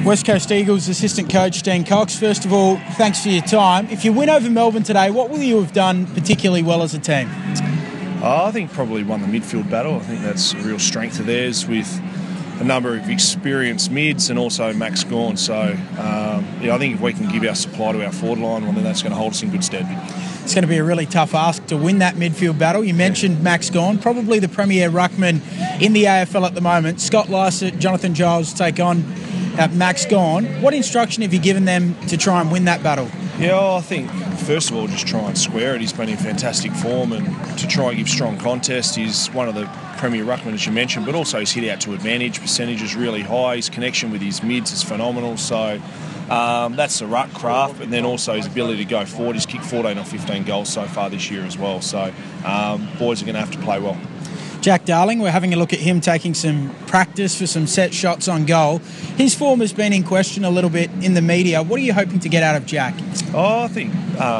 West Coast Eagles assistant coach Dean Cox. First of all, thanks for your time. If you win over Melbourne today, what will you have done particularly well as a team? I think probably won the midfield battle. I think that's a real strength of theirs with a number of experienced mids and also Max Gawn. So, I think if we can give our supply to our forward line, well, then that's going to hold us in good stead. It's going to be a really tough ask to win that midfield battle. You mentioned Max Gawn, probably the premier ruckman in the AFL at the moment. Scott Lycett, Jonathan Giles take on Max Gawn. What instruction have you given them to try and win that battle? Yeah, I think, first of all, just try and square it. He's been in fantastic form, and to try and give strong contest. He's one of the premier ruckmen, as you mentioned, but also his hit out to advantage percentage is really high. His connection with his mids is phenomenal. So that's the ruck craft, and then also his ability to go forward. He's kicked 14 or 15 goals so far this year as well. So boys are going to have to play well. Jack Darling, we're having a look at him taking some practice for some set shots on goal. His form has been in question a little bit in the media. What are you hoping to get out of Jack? I think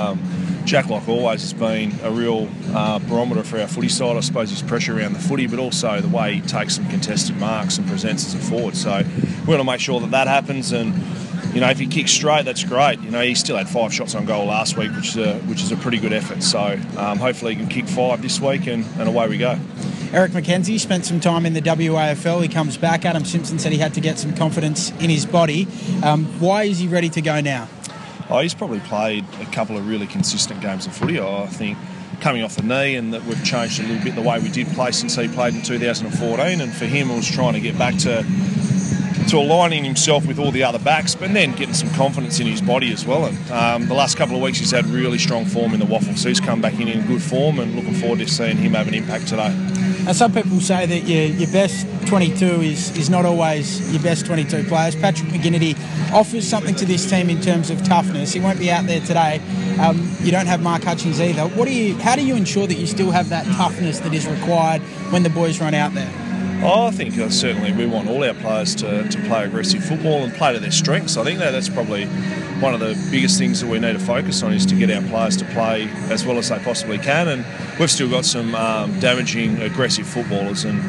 Jack, like always, has been a real barometer for our footy side. I suppose his pressure around the footy, but also the way he takes some contested marks and presents as a forward. So we want to make sure that happens, and if he kicks straight, that's great. He still had 5 shots on goal last week, which is a pretty good effort. So hopefully he can kick 5 this week, and away we go. Eric McKenzie spent some time in the WAFL. He comes back. Adam Simpson said he had to get some confidence in his body. Why is he ready to go now? He's probably played a couple of really consistent games of footy. I think coming off the knee, and that we've changed a little bit the way we did play since he played in 2014. And for him, it was trying to get back to aligning himself with all the other backs, but then getting some confidence in his body as well. And the last couple of weeks, he's had really strong form in the waffle, so he's come back in good form, and looking forward to seeing him have an impact today. Now, some people say that your best 22 is not always your best 22 players. Patrick McGinnity offers something to this team in terms of toughness. He won't be out there today. You don't have Mark Hutchings either. How do you ensure that you still have that toughness that is required when the boys run out there? I think certainly we want all our players to play aggressive football and play to their strengths. I think that's probably one of the biggest things that we need to focus on, is to get our players to play as well as they possibly can. And we've still got some damaging, aggressive footballers, and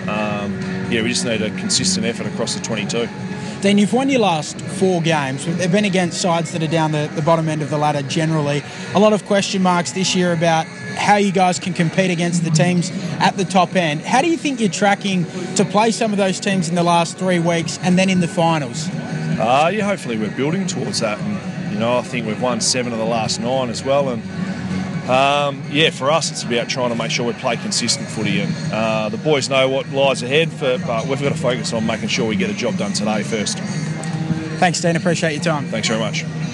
we just need a consistent effort across the 22. Dean, you've won your last 4 games. They've been against sides that are down the bottom end of the ladder generally. A lot of question marks this year about how you guys can compete against the teams at the top end. How do you think you're tracking to play some of those teams in the last 3 weeks and then in the finals? Hopefully we're building towards that. And, I think we've won 7 of the last 9 as well. And for us, it's about trying to make sure we play consistent footy, and the boys know what lies ahead, but we've got to focus on making sure we get a job done today first. Thanks, Dean. Appreciate your time. Thanks very much.